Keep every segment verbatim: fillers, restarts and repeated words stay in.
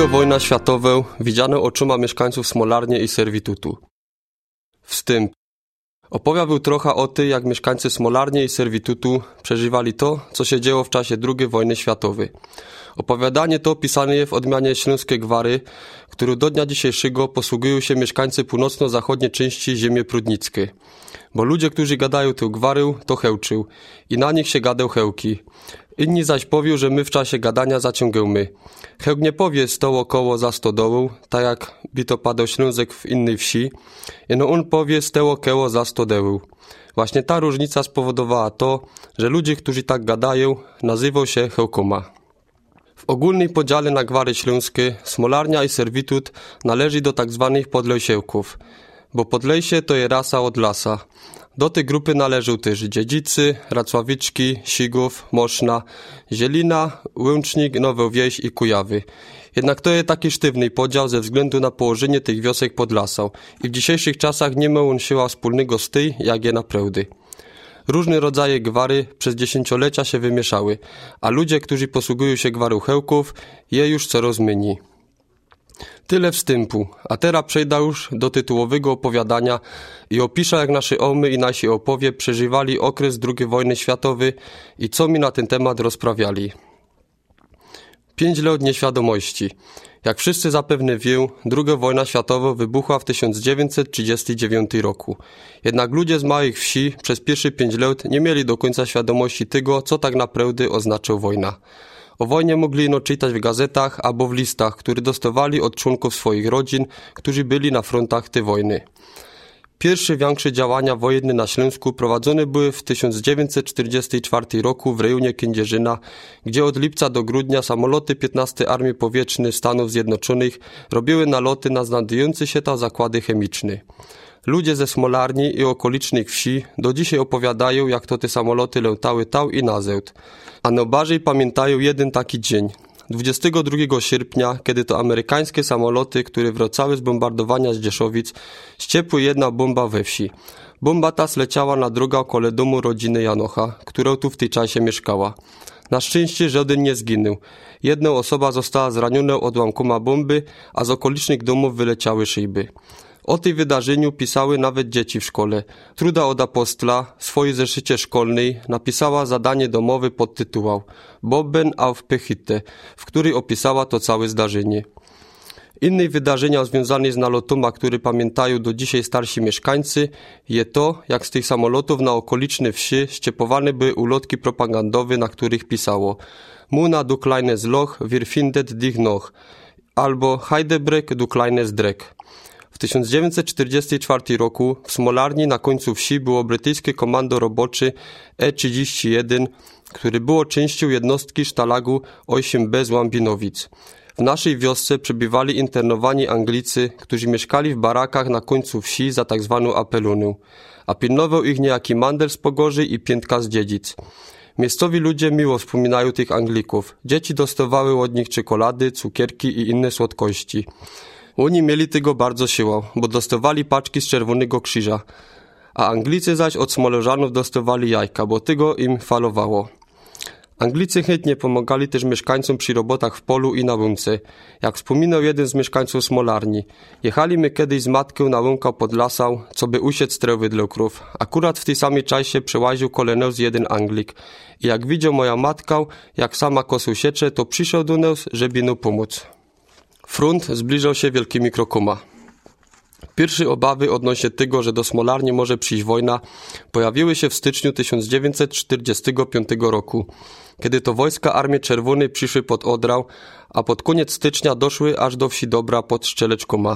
Druga wojna światowa widziano oczyma mieszkańców Smolarnie i Servitutu. Wstęp. Opowiadał trochę o tym, jak mieszkańcy Smolarnie i Servitutu przeżywali to, co się działo w czasie drugiej wojny światowej. Opowiadanie to pisane jest w odmianie śląskiej gwary, którą do dnia dzisiejszego posługują się mieszkańcy północno-zachodniej części ziemi prudnickiej. Bo ludzie, którzy gadają tę gwarę, to chełczył i na nich się gadał chełki. Inni zaś powią, że my w czasie gadania zaciągamy. Chełk nie powie sto około za stodołą, tak jak by to padał Ślązek w innej wsi, jeno on powie sto około za stodełą. Właśnie ta różnica spowodowała to, że ludzie, którzy tak gadają, nazywał się chełkoma. W ogólnej podziale na gwary śląskie Smolarnia i Servitut należy do tak zwanych podlejsiełków, bo podlejsie to jest rasa od lasa. Do tej grupy należą też Dziedzicy, Racławiczki, Sigów, Moszna, Zielina, Łęcznik, Nowa Wieś i Kujawy. Jednak to jest taki sztywny podział ze względu na położenie tych wiosek pod lasą i w dzisiejszych czasach nie ma on siła wspólnego z tej, jak je naprawdę. Różne rodzaje gwary przez dziesięciolecia się wymieszały, a ludzie, którzy posługują się gwarą chełków, je już coraz mniej. Tyle wstępu, a teraz przejdę już do tytułowego opowiadania i opiszę, jak nasze omy i nasi opowie przeżywali okres drugiej wojny światowej i co mi na ten temat rozprawiali. Pięć lat nieświadomości. Jak wszyscy zapewne wiedzą, druga wojna światowa wybuchła w tysiąc dziewięćset trzydziestym dziewiątym roku. Jednak ludzie z małych wsi przez pierwsze pięć lat nie mieli do końca świadomości tego, co tak naprawdę oznacza wojna. O wojnie mogli ino czytać w gazetach albo w listach, które dostawali od członków swoich rodzin, którzy byli na frontach tej wojny. Pierwsze większe działania wojenne na Śląsku prowadzone były w tysiąc dziewięćset czterdziestym czwartym roku w rejonie Kędzierzyna, gdzie od lipca do grudnia samoloty piętnastej Armii Powietrznej Stanów Zjednoczonych robiły naloty na znajdujące się tam zakłady chemiczne. Ludzie ze Smolarni i okolicznych wsi do dzisiaj opowiadają, jak to te samoloty latały tam i na zełt. A najbardziej pamiętają jeden taki dzień. dwudziestego drugiego sierpnia, kiedy to amerykańskie samoloty, które wracały z bombardowania z Dzieszowic, ściepły jedna bomba we wsi. Bomba ta zleciała na drogę okolo domu rodziny Janocha, która tu w tej czasie mieszkała. Na szczęście żaden nie zginął. Jedna osoba została zraniona odłamkoma bomby, a z okolicznych domów wyleciały szyby. O tym wydarzeniu pisały nawet dzieci w szkole. Truda od Apostla w swojej zeszycie szkolnej napisała zadanie domowe pod tytułem Bobben auf Pechite, w której opisała to całe zdarzenie. Inne wydarzenia związane z nalotoma, które pamiętają do dzisiaj starsi mieszkańcy, je to, jak z tych samolotów na okoliczne wsi ściepowane były ulotki propagandowe, na których pisało Muna du kleines Loch, wir findet dich noch, albo Heidebrek du kleines Dreck. W tysiąc dziewięćset czterdziestym czwartym roku w Smolarni na końcu wsi było brytyjskie komando robocze E trzydzieści jeden, które było częścią jednostki sztalagu osiem B z Łambinowic. W naszej wiosce przebywali internowani Anglicy, którzy mieszkali w barakach na końcu wsi za tak zwaną Apelunę, a pilnował ich niejaki Mandel z Pogorzy i Piętka z Dziedzic. Miejscowi ludzie miło wspominają tych Anglików. Dzieci dostawały od nich czekolady, cukierki i inne słodkości. Oni mieli tego bardzo siłą, bo dostawali paczki z Czerwonego Krzyża, a Anglicy zaś od Smoleżanów dostawali jajka, bo tego im falowało. Anglicy chętnie pomagali też mieszkańcom przy robotach w polu i na łące. Jak wspominał jeden z mieszkańców Smolarni, jechali my kiedyś z matką na łąkę pod lasą, co by usiec trawy dla krów. Akurat w tej samej czasie przełaził kolenę z jeden Anglik. I jak widział moja matka, jak sama kosu siecze, to przyszedł do nas, żeby nam pomóc. Front zbliżał się wielkimi krokoma. Pierwsze obawy odnośnie tego, że do Smolarni może przyjść wojna, pojawiły się w styczniu tysiąc dziewięćset czterdziestego piątego roku, kiedy to wojska Armii Czerwonej przyszły pod Odrał, a pod koniec stycznia doszły aż do wsi Dobra pod Szczeleczkoma,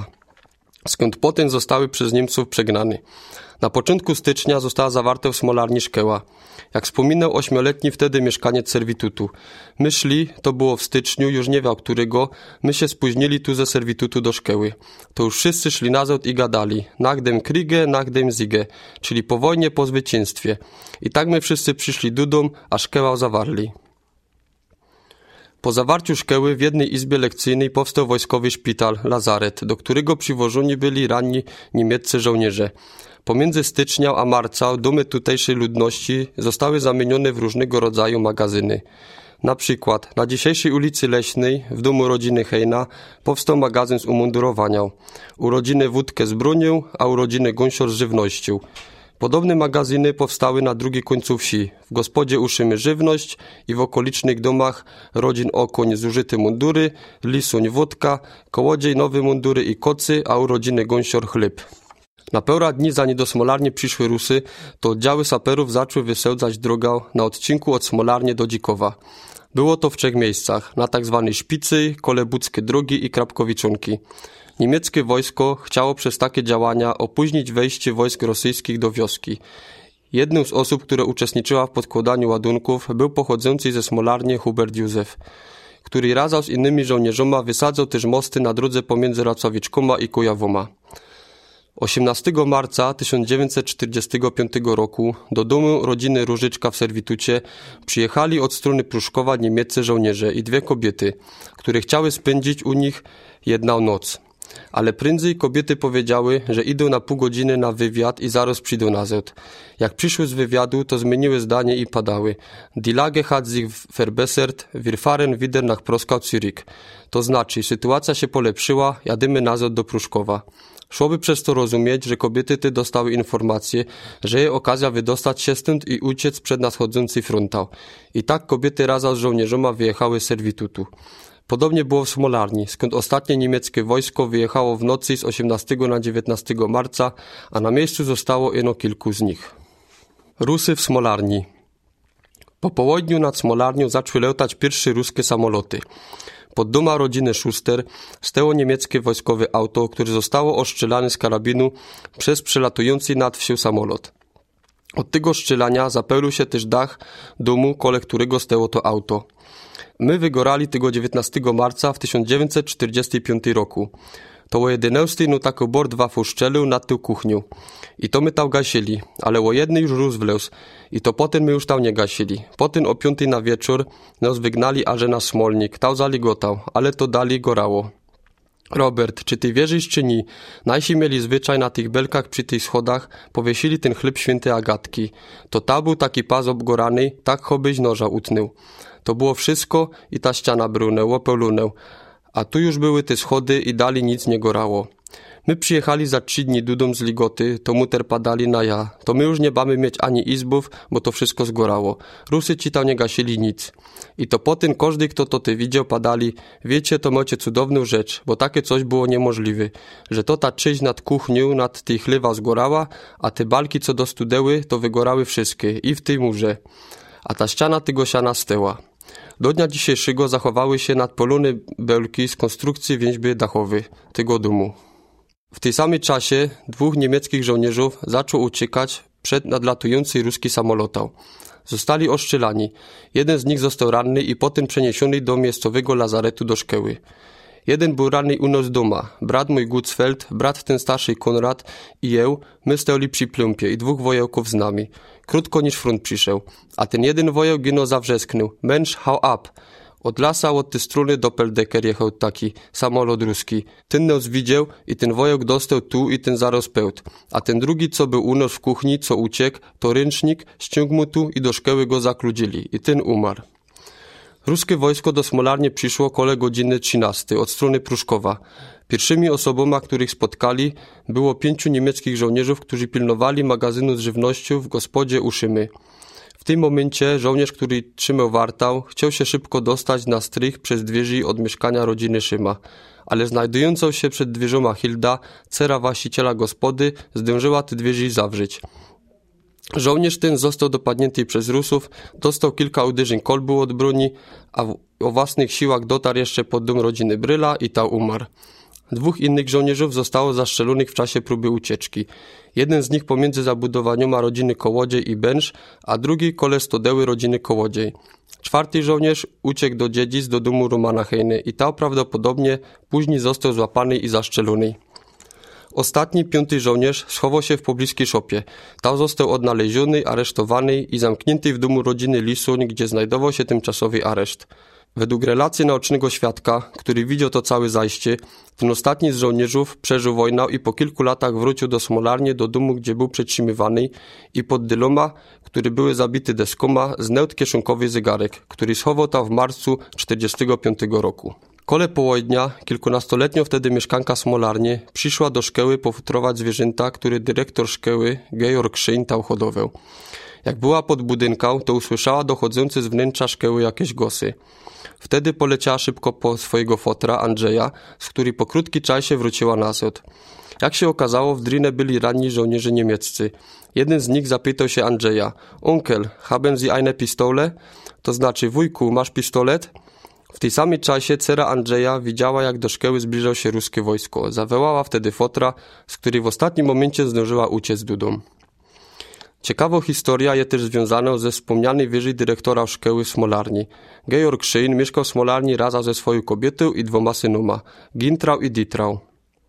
skąd potem zostały przez Niemców przegnane. Na początku stycznia została zawarta w Smolarni szkoła. Jak wspominał ośmioletni wtedy mieszkaniec Servitutu. My szli, to było w styczniu, już nie wiem którego, my się spóźnili tu ze Servitutu do szkoły. To już wszyscy szli nazad i gadali. Nach dem Kriege, nach dem Siege, czyli po wojnie, po zwycięstwie. I tak my wszyscy przyszli do domu, a szkołę zawarli. Po zawarciu szkoły w jednej izbie lekcyjnej powstał wojskowy szpital, lazaret, do którego przywożeni byli ranni niemieccy żołnierze. Pomiędzy stycznia a marca domy tutejszej ludności zostały zamienione w różnego rodzaju magazyny. Na przykład na dzisiejszej ulicy Leśnej w domu rodziny Hejna powstał magazyn z umundurowania. U rodziny Wódkę z bronią, a u rodziny Gąsior z żywnością. Podobne magazyny powstały na drugiej końcu wsi. W gospodzie Uszymy żywność i w okolicznych domach rodzin Okoń zużyte mundury, Lisuń wódka, Kołodziej nowe mundury i kocy, a u rodziny Gąsior chleb. Na pełra dni, zanim do Smolarni przyszły Rusy, to oddziały saperów zaczęły wysadzać drogę na odcinku od Smolarni do Dzikowa. Było to w trzech miejscach, na tak zwanej Szpicy, Kolebuckie drogi i Krapkowiczonki. Niemieckie wojsko chciało przez takie działania opóźnić wejście wojsk rosyjskich do wioski. Jedną z osób, która uczestniczyła w podkładaniu ładunków, był pochodzący ze Smolarni Hubert Józef, który razem z innymi żołnierzoma wysadzał też mosty na drodze pomiędzy Racowiczkoma i Kujawoma. osiemnastego marca tysiąc dziewięćset czterdziestego piątego roku do domu rodziny Różyczka w Serwitucie przyjechali od strony Pruszkowa niemieccy żołnierze i dwie kobiety, które chciały spędzić u nich jedną noc. Ale prędzej kobiety powiedziały, że idą na pół godziny na wywiad i zaraz przyjdą nazad. Jak przyszły z wywiadu, to zmieniły zdanie i padały. Die Lage hat sich verbessert, wir fahren wieder nach Proskau Zürich. To znaczy, sytuacja się polepszyła, jadymy nazad do Pruszkowa. Szłoby przez to rozumieć, że kobiety te dostały informację, że jest okazja wydostać się stąd i uciec przed nadchodzący frontał. I tak kobiety razem z żołnierzoma wyjechały z Serwitutu. Podobnie było w Smolarni, skąd ostatnie niemieckie wojsko wyjechało w nocy z osiemnastego na dziewiętnastego marca, a na miejscu zostało eno kilku z nich. Rusy w Smolarni. Po południu nad Smolarnią zaczęły latać pierwsze ruskie samoloty. Pod doma rodziny Schuster stało niemieckie wojskowe auto, które zostało ostrzelane z karabinu przez przelatujący nad wsią samolot. Od tego strzelania zapełnił się też dach domu, koło którego stało to auto. My wygorali tego dziewiętnastego marca w tysiąc dziewięćset czterdziestym piątym roku. To o jedenastej no tak bord wafł szczelił nad tą kuchnią. I to my tam gasili, ale o jednej już Rus wlezł. I to potem my już tam nie gasili. Potem o piątej na wieczór nas wygnali aże na Smolnik. Tam zaligotał, ale to dali gorało. Robert, czy ty wierzysz czy nie? Najsi mieli zwyczaj na tych belkach przy tych schodach, powiesili ten chleb świętej Agatki. To ta był taki pas obgorany, tak chobyś noża utnął. To było wszystko i ta ściana brunęła, pełlunęł. A tu już były te schody i dali nic nie gorało. My przyjechali za trzy dni dudą z ligoty, to muter padali na ja. To my już nie mamy mieć ani izbów, bo to wszystko zgorało. Rusy ci tam nie gasili nic. I to potem każdy, kto to ty widział, padali, wiecie, to macie cudowną rzecz, bo takie coś było niemożliwe, że to ta czyść nad kuchnią, nad tej chlewa zgorała, a te balki, co do studeły, to wygorały wszystkie i w tej murze. A ta ściana tego siana steła. Do dnia dzisiejszego zachowały się nadpolone belki z konstrukcji więźby dachowej tego domu. W tej samej czasie dwóch niemieckich żołnierzów zaczął uciekać przed nadlatujący ruski samolotą. Zostali ostrzelani. Jeden z nich został ranny i potem przeniesiony do miejscowego lazaretu do szkoły. Jeden był ranny u nas doma. Brat mój Gutzfeld, brat ten starszy Konrad i jeł, my stali przy plumpie i dwóch wojełków z nami. Krótko niż front przyszedł. A ten jeden wojeł gino zawrzesknął. Mensch, hau ab! Od lasa od tej strony Doppeldecker jechał taki samolot ruski. Ten nas widział i ten wojok dostał tu i ten zaraz pełt. A ten drugi, co był u nas w kuchni, co uciekł, to ręcznik, ściągł mu tu i do szkoły go zakludzili. I ten umarł. Ruskie wojsko do Smolarni przyszło koło godziny trzynastej od strony Pruszkowa. Pierwszymi osobami, których spotkali, było pięciu niemieckich żołnierzów, którzy pilnowali magazynu z żywnością w gospodzie Uszymy. W tym momencie żołnierz, który trzymał wartał, chciał się szybko dostać na strych przez drzwi od mieszkania rodziny Szyma, ale znajdującą się przed drzwioma Hilda, dcera właściciela gospody, zdążyła te drzwi zawrzeć. Żołnierz ten został dopadnięty przez Rusów, dostał kilka uderzeń kolbu od broni, a w, o własnych siłach dotarł jeszcze pod dom rodziny Bryla i tam umarł. Dwóch innych żołnierzów zostało zastrzelonych w czasie próby ucieczki. Jeden z nich pomiędzy zabudowaniami rodziny Kołodziej i Bęż, a drugi koło stodeły rodziny Kołodziej. Czwarty żołnierz uciekł do dziedzic do domu Romana Hejny i tam prawdopodobnie później został złapany i zastrzelony. Ostatni, piąty żołnierz schował się w pobliskiej szopie. Tam został odnaleziony, aresztowany i zamknięty w domu rodziny Lisuń, gdzie znajdował się tymczasowy areszt. Według relacji naocznego świadka, który widział to całe zajście, ten ostatni z żołnierzów przeżył wojnę i po kilku latach wrócił do Smolarnie, do domu, gdzie był przetrzymywany i pod dyloma, który były zabity deskoma, znalazł kieszonkowy zegarek, który schował tam w marcu czterdziestego piątego roku. Kole południa, kilkunastoletnio wtedy mieszkanka Smolarnie, przyszła do szkoły pofutrować zwierzęta, które dyrektor szkoły, Georg Szyń, tam hodował. Jak była pod budynką, to usłyszała dochodzące z wnętrza szkoły jakieś głosy. Wtedy poleciała szybko po swojego fotra, Andrzeja, z który po krótkim czasie wróciła nazad. Jak się okazało, w drinę byli ranni żołnierze niemieccy. Jeden z nich zapytał się Andrzeja: Onkel, haben Sie eine Pistole? To znaczy, wujku, masz pistolet? W tej samej czasie dcera Andrzeja widziała, jak do szkoły zbliżał się ruskie wojsko. Zawołała wtedy fotra, z której w ostatnim momencie zdążyła uciec do domu. Ciekawą historia jest też związana ze wspomnianej wyżej dyrektora szkoły w Smolarni. Georg Szyń mieszkał w Smolarni razem ze swoją kobietą i dwoma synoma, Gintrau i Dietrau.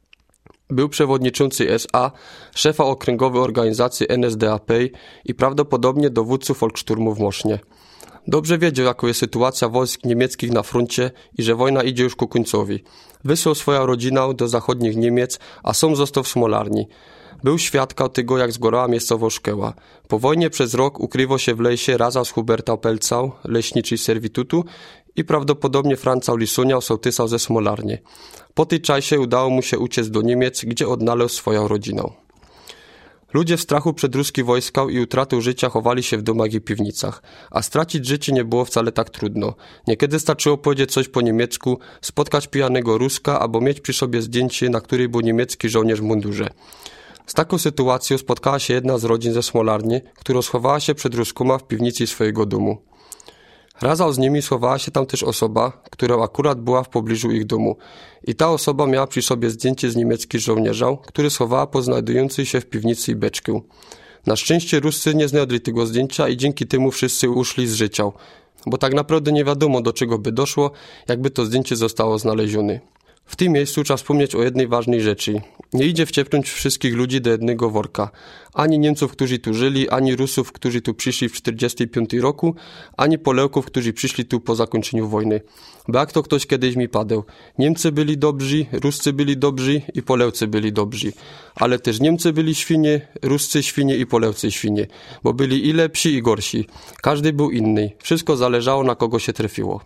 Był przewodniczący S A, szefa okręgowej organizacji N S D A P i prawdopodobnie dowódcą Volkssturmu w Mosznie. Dobrze wiedział, jaka jest sytuacja wojsk niemieckich na froncie i że wojna idzie już ku końcowi. Wysłał swoją rodzinę do zachodnich Niemiec, a sam został w Smolarni. Był świadkiem tego, jak zgorała miejscowa szkoła. Po wojnie przez rok ukrywał się w lesie razem z Huberta Pelcał, leśniczy servitutu, i prawdopodobnie Franca Lisunia, sołtysa ze Smolarni. Po tej czasie udało mu się uciec do Niemiec, gdzie odnalazł swoją rodzinę. Ludzie w strachu przed ruskim wojskiem i utratą życia chowali się w domach i piwnicach, a stracić życie nie było wcale tak trudno. Niekiedy starczyło powiedzieć coś po niemiecku, spotkać pijanego Ruska albo mieć przy sobie zdjęcie, na której był niemiecki żołnierz w mundurze. Z taką sytuacją spotkała się jedna z rodzin ze Smolarni, która schowała się przed Ruskoma w piwnicy swojego domu. Razem z nimi schowała się tam też osoba, która akurat była w pobliżu ich domu. I ta osoba miała przy sobie zdjęcie z niemieckich żołnierza, które schowała po znajdującej się w piwnicy beczkę. Na szczęście Ruscy nie znaleźli tego zdjęcia i dzięki temu wszyscy uszli z życia, bo tak naprawdę nie wiadomo, do czego by doszło, jakby to zdjęcie zostało znalezione. W tym miejscu trzeba wspomnieć o jednej ważnej rzeczy. Nie idzie wciepnąć wszystkich ludzi do jednego worka. Ani Niemców, którzy tu żyli, ani Rusów, którzy tu przyszli w czterdziestym piątym roku, ani Polaków, którzy przyszli tu po zakończeniu wojny. Bo jak to ktoś kiedyś mi padał, Niemcy byli dobrzy, Ruscy byli dobrzy i Polacy byli dobrzy. Ale też Niemcy byli świnie, Ruscy świnie i Polacy świnie. Bo byli i lepsi, i gorsi. Każdy był inny. Wszystko zależało, na kogo się trafiło.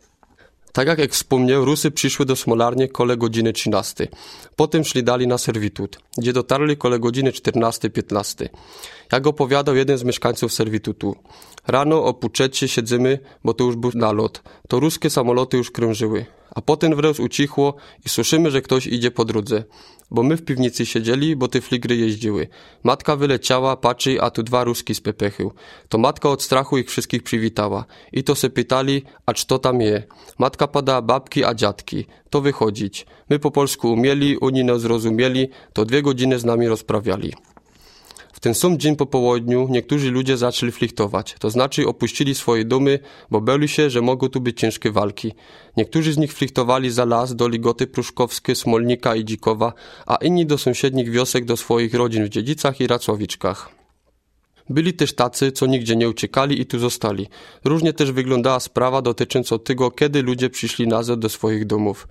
Tak jak, jak wspomniał, Rusy przyszły do Smolarni koło godziny trzynastej. Potem szli dalej na servitut, gdzie dotarli koło godziny czternastej piętnastej. Jak opowiadał jeden z mieszkańców servitutu. Rano o pół trzeciej siedzimy, bo to już był nalot. To ruskie samoloty już krążyły. A potem wręcz ucichło i słyszymy, że ktoś idzie po drodze. Bo my w piwnicy siedzieli, bo te fligry jeździły. Matka wyleciała, patrzy, a tu dwa ruski z pepechył. To matka od strachu ich wszystkich przywitała. I to se pytali, a co tam je? Matka padała babki, a dziadki. To wychodzić. My po polsku umieli, oni nas zrozumieli, to dwie godziny z nami rozprawiali. W ten sam dzień po południu niektórzy ludzie zaczęli flirtować, to znaczy opuścili swoje domy, bo bali się, że mogą tu być ciężkie walki. Niektórzy z nich flirtowali za las do Ligoty Pruszkowskie, Smolnika i Dzikowa, a inni do sąsiednich wiosek, do swoich rodzin w Dziedzicach i Racławiczkach. Byli też tacy, co nigdzie nie uciekali i tu zostali. Różnie też wyglądała sprawa dotycząca tego, kiedy ludzie przyszli nazad do swoich domów.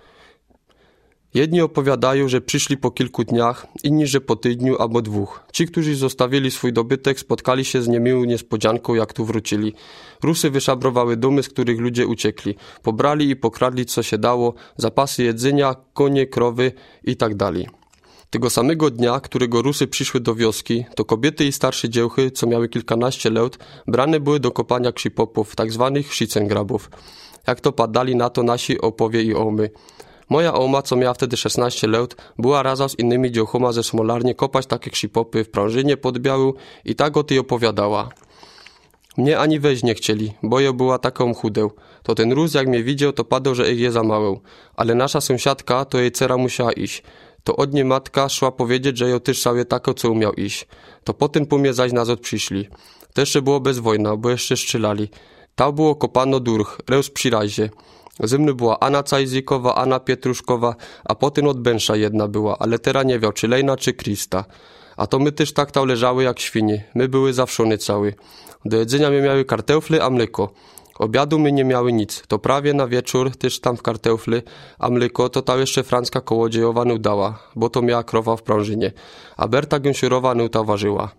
Jedni opowiadają, że przyszli po kilku dniach, inni, że po tygodniu albo dwóch. Ci, którzy zostawili swój dobytek, spotkali się z niemiłą niespodzianką, jak tu wrócili. Rusy wyszabrowały domy, z których ludzie uciekli. Pobrali i pokradli, co się dało, zapasy jedzenia, konie, krowy i tak dalej. Tego samego dnia, którego Rusy przyszły do wioski, to kobiety i starsze dziewchy, co miały kilkanaście lat, brane były do kopania krzipopów, tak zwanych szycengrabów. Jak to padali na to nasi opowie i omy. Moja oma, co miała wtedy szesnaście lat, była razem z innymi dziołchoma ze Smolarni kopać takie krzipopy w prążynie pod Białą i tak o tej opowiadała. Mnie ani weź nie chcieli, bo ja była taką chudę. To ten Rus, jak mnie widział, to padał, że ich je za małą. Ale nasza sąsiadka, to jej dcera musiała iść. To od niej matka szła powiedzieć, że ją też sobie tako, co umiał iść. To potem po mnie zaś nazad przyszli. To jeszcze było bez wojna, bo jeszcze strzelali. Tam było kopano durch, reus przy razie. Ze mną była Anna Cajzikowa, Anna Pietruszkowa, a potem od Bęsza jedna była, ale teraz nie wiedział, czy Lejna, czy Krista. A to my też tak tam leżały jak świnie. My były zawszony cały. Do jedzenia my miały kartofle a mleko. Obiadu my nie miały nic, to prawie na wieczór też tam w karteufly, a mleko to ta jeszcze Francka kołodziejowa nu dała, bo to miała krowa w prążynie, a Berta gęsiurowa nu ta ważyła.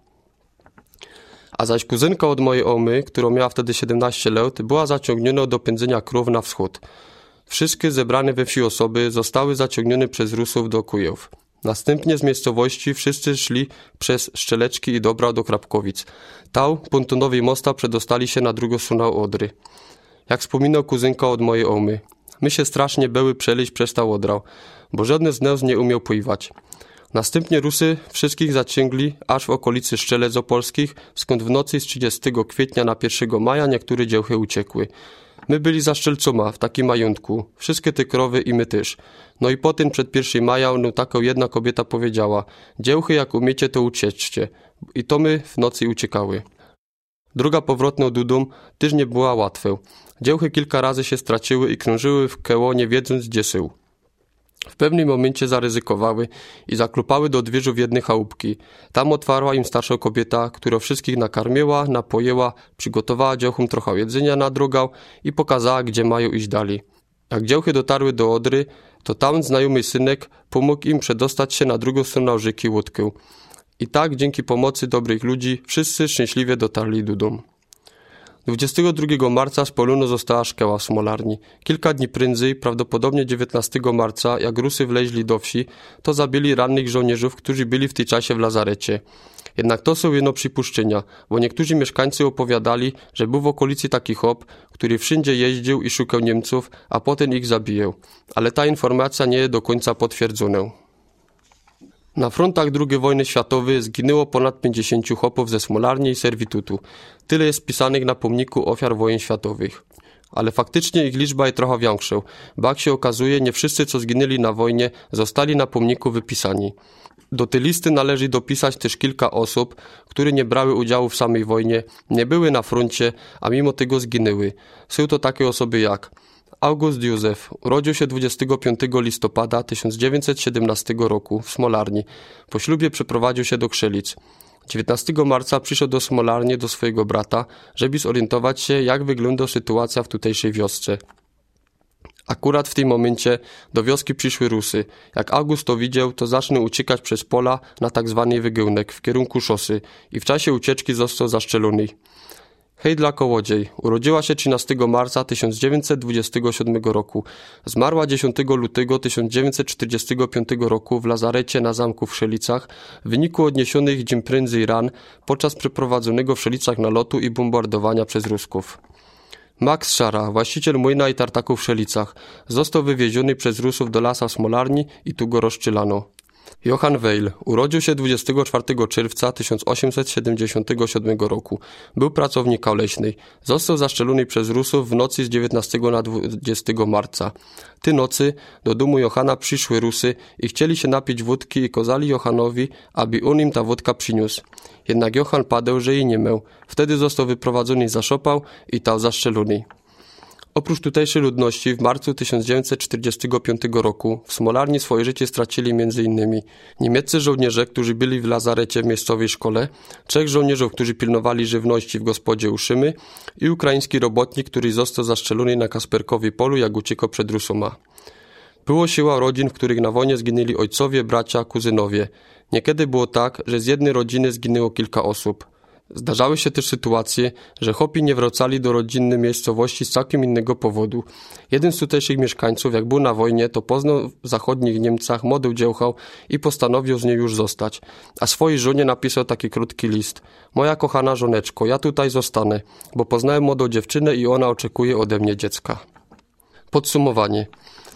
A zaś kuzynka od mojej omy, którą miała wtedy siedemnaście lat, była zaciągniona do pędzenia krów na wschód. Wszystkie zebrane we wsi osoby zostały zaciągnione przez Rusów do Kujów. Następnie z miejscowości wszyscy szli przez Szczeleczki i Dobra do Krapkowic. Tał, pontonowej mosta przedostali się na drugą stronę Odry. Jak wspominał kuzynka od mojej omy, my się strasznie były przelić przez ta Odrał, bo żadny z nas nie umiał pływać. Następnie Rusy wszystkich zaciągli aż w okolicy Szczelec Opolskich, skąd w nocy z trzydziestego kwietnia na pierwszego maja niektóre dziełchy uciekły. My byli za Szczelcoma, w takim majątku, wszystkie te krowy i my też. No i potem przed pierwszego maja, no taką jedna kobieta powiedziała, dziełchy jak umiecie to ucieczcie. I to my w nocy uciekały. Druga powrotną do domu też nie była łatwa. Dziełchy kilka razy się straciły i krążyły w koło, nie wiedząc gdzie są. W pewnym momencie zaryzykowały i zaklupały do drzwi w jednej chałupki. Tam otwarła im starsza kobieta, która wszystkich nakarmiła, napojęła, przygotowała dziełchom trochę jedzenia na drogę i pokazała, gdzie mają iść dalej. Jak dziełchy dotarły do Odry, to tam znajomy synek pomógł im przedostać się na drugą stronę rzeki łódką. I tak dzięki pomocy dobrych ludzi wszyscy szczęśliwie dotarli do domu. dwudziestego drugiego marca z Poluno została szkoła w Smolarni. Kilka dni prędzej, prawdopodobnie dziewiętnastego marca, jak Rusy wleźli do wsi, to zabili rannych żołnierzów, którzy byli w tej czasie w lazarecie. Jednak to są jedno przypuszczenia, bo niektórzy mieszkańcy opowiadali, że był w okolicy taki chłop, który wszędzie jeździł i szukał Niemców, a potem ich zabijał. Ale ta informacja nie jest do końca potwierdzona. Na frontach drugiej wojny światowej zginęło ponad pięćdziesięciu chłopów ze Smolarni i Servitutu. Tyle jest pisanych na pomniku ofiar wojen światowych. Ale faktycznie ich liczba jest trochę większa, bo jak się okazuje, nie wszyscy, co zginęli na wojnie, zostali na pomniku wypisani. Do tej listy należy dopisać też kilka osób, które nie brały udziału w samej wojnie, nie były na froncie, a mimo tego zginęły. Są to takie osoby jak August Józef urodził się dwudziestego piątego listopada tysiąc dziewięćset siedemnastego roku w Smolarni. Po ślubie przeprowadził się do Krzelic. dziewiętnastego marca przyszedł do Smolarni do swojego brata, żeby zorientować się, jak wygląda sytuacja w tutejszej wiosce. Akurat w tym momencie do wioski przyszły Rusy. Jak August to widział, to zaczął uciekać przez pola na tak zwany wygełnek w kierunku szosy i w czasie ucieczki został zaszczelony. Hejdla Kołodziej urodziła się trzynastego marca tysiąc dziewięćset dwudziestego siódmego roku. Zmarła dziesiątego lutego tysiąc dziewięćset czterdziestego piątego roku w lazarecie na zamku w Szelicach w wyniku odniesionych dzień prędzej ran podczas przeprowadzonego w Szelicach nalotu i bombardowania przez Rusków. Max Szara, właściciel młyna i tartaków w Szelicach, został wywieziony przez Rusów do lasa w Smolarni i tu go rozstrzelano. Johann Weil urodził się dwudziestego czwartego czerwca tysiąc osiemset siedemdziesiątego siódmego roku. Był pracownikiem leśnej. Został zaszczelony przez Rusów w nocy z dziewiętnastego na dwudziestego marca. Ty nocy do domu Johanna przyszły Rusy i chcieli się napić wódki i kazali Johannowi, aby on im ta wódka przyniósł. Jednak Johann padł, że jej nie miał. Wtedy został wyprowadzony za szopał i tam zaszczelony. Oprócz tutejszej ludności w marcu tysiąc dziewięćset czterdziestego piątego roku w Smolarni swoje życie stracili m.in. niemieccy żołnierze, którzy byli w lazarecie w miejscowej szkole, trzech żołnierzów, którzy pilnowali żywności w gospodzie u Szymy i ukraiński robotnik, który został zastrzelony na Kasperkowie polu, jak uciekał przed Rusoma. Było siła rodzin, w których na wojnie zginęli ojcowie, bracia, kuzynowie. Niekiedy było tak, że z jednej rodziny zginęło kilka osób. Zdarzały się też sytuacje, że chłopi nie wracali do rodzinnej miejscowości z całkiem innego powodu. Jeden z tutejszych mieszkańców, jak był na wojnie, to poznał w zachodnich Niemcach młodą dziełchę i postanowił z niej już zostać. A swojej żonie napisał taki krótki list. Moja kochana żoneczko, ja tutaj zostanę, bo poznałem młodą dziewczynę i ona oczekuje ode mnie dziecka. Podsumowanie.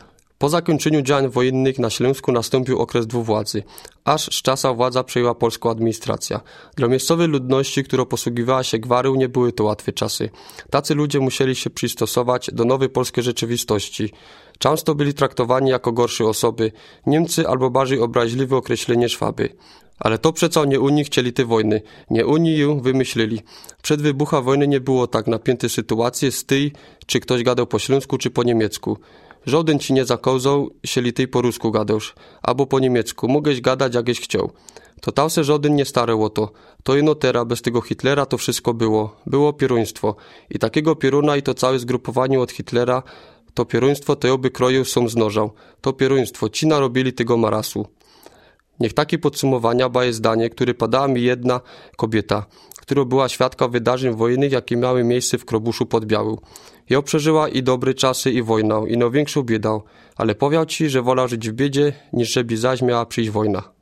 Po zakończeniu działań wojennych na Śląsku nastąpił okres dwuwładzy, aż z czasa władza przejęła polską administracja. Dla miejscowej ludności, która posługiwała się gwarą, nie były to łatwe czasy. Tacy ludzie musieli się przystosować do nowej polskiej rzeczywistości. Często byli traktowani jako gorsze osoby, Niemcy albo bardziej obraźliwe określenie Szwaby. Ale to przecież nie Unii chcieli te wojny, nie Unii ją wymyślili. Przed wybuchem wojny nie było tak napiętej sytuacji z tej, czy ktoś gadał po śląsku, czy po niemiecku. Żaden ci nie zakazał, jeśli ty po rusku gadasz, albo po niemiecku, mogłeś gadać jakieś chciał. To tam se żaden nie starał to. To ino teraz bez tego Hitlera to wszystko było. Było pieruństwo. I takiego pieruna i to całe zgrupowanie od Hitlera, to pieruństwo to oby kroju są znożał. To pieruństwo, ci narobili tego marasu. Niech takie podsumowania baje zdanie, które padała mi jedna kobieta, która była świadka wydarzeń wojennych, jakie miały miejsce w Krobuszu pod Białą. Ja przeżyła i dobre czasy, i wojnę, i no większą biedę, ale powiał ci, że wola żyć w biedzie, niż żeby zaś miała przyjść wojna.